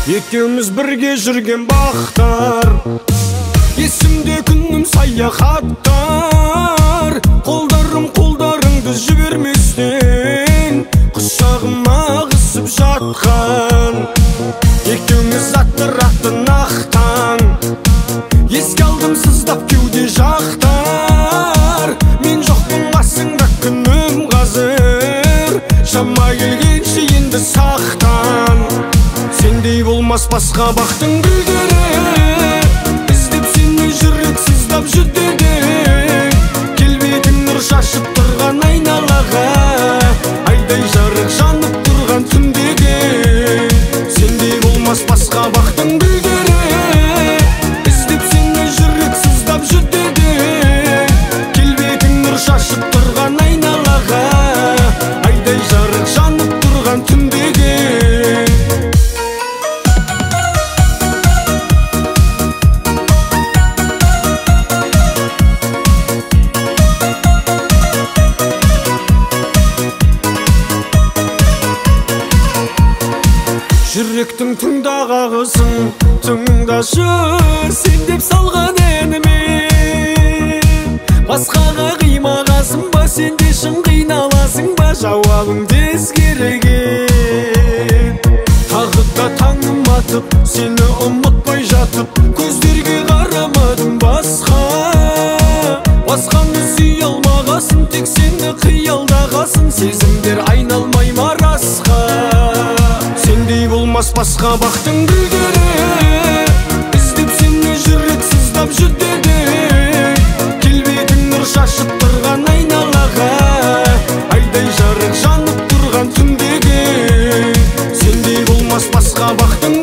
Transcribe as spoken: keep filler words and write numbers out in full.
Екеуміз бірге жүрген бақтар, есімде күнім саяхаттар. Қолдарым қолдарыңды жіберместен құшағыма қысып жатқан. Екеуміз аттыраттың ақтан, еске алдым сыздап кеуде жақтар. Мен жоқпын қасыңда күнім қазір, шама келгенше енді сақтан. Сендей болмас басқа бақтың гүлдері, іздеп сені жүрек сыздап жүдеді. Келбетің нұр шашып тұрған айналаға, айдай жарық жанып тұрған түндегі. Сендей болмас басқа бақтың гүлдері, іздеп сені жүрек сыздап жүдеді. Келбетің нұр шашып тұрған айналаға, айдай жарық жанып тұрған түндегі. Жүректің тыңдағы ағысын тыңдашы, сен деп салған әніме. Басқаға қимағасың ба, сен де шын қиналасың ба, жауабың тез кереген. Тағы да таңым атып, сені ұмытпай жатып, көздерге қарамадым басқа. Басқаны сүй алмағасын, тек сені қиялдағасын, сезімдер айналмай марасқа. Сендей болмас басқа бақтың гүлдері, іздеп сені жүрек сыздап жүдеді. Келбетің нұр шашып тұрған айналаға, айдай жарық жанып тұрған түндегі. Сендей болмас басқа бақтың